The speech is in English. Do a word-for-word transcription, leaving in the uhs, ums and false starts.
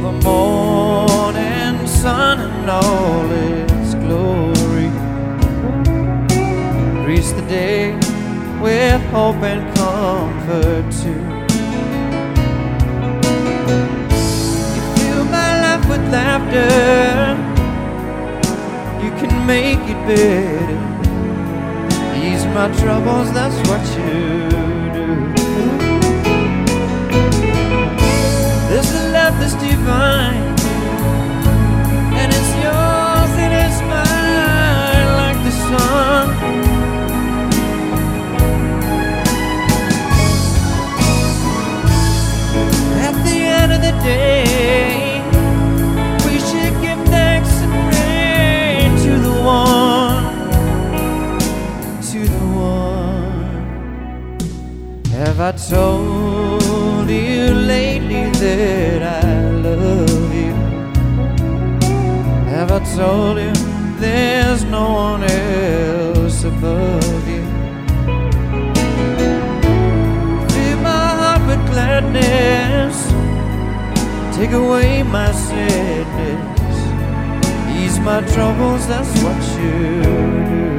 the morning sun and all its glory. Grease the day with hope and comfort too. You fill my life with laughter, you can make it better. Ease my troubles, that's what you do. This is love that's divine, and it's yours and it's mine like the sun. At the end of the day, we should give thanks and pray to the one, to the one. Have I told you lately that I love you? Have I told you there's no one else above you? Fill my heart with gladness, take away my sadness, ease my troubles, that's what you do.